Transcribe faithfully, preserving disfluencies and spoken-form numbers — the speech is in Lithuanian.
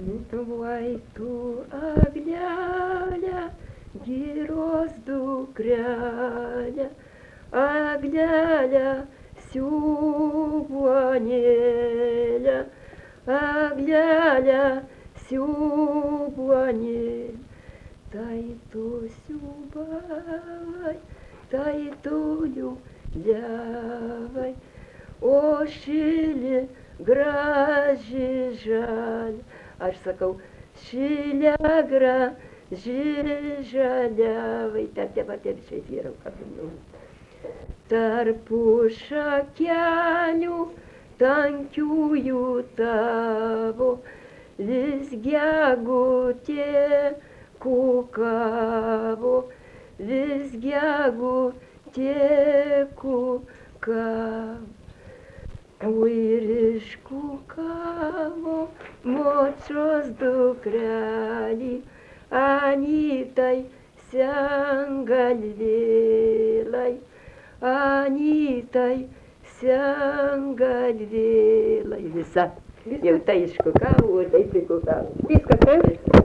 Vai tu, Agnelė, giros dukrelė, Agnelė, siūbuonėlė, Agnelė, siūbuonėlė. Tai tu siūbavai, tai tu liūliavai, o šilį graži žalia. Aš sakau, šilė graži žaliavai, ten tie baterčiai vyrau kabinu. Tarp šakelių tankiųjų tavo vis gegutė kukavo, vis gegutė kukavo. Ir iškukavo močios dukrelį, Anytai sengalvėlai, Anytai sengalvėlai. Visa. Jau tai iškukavo, tai prikukavo. Viskas, viskas.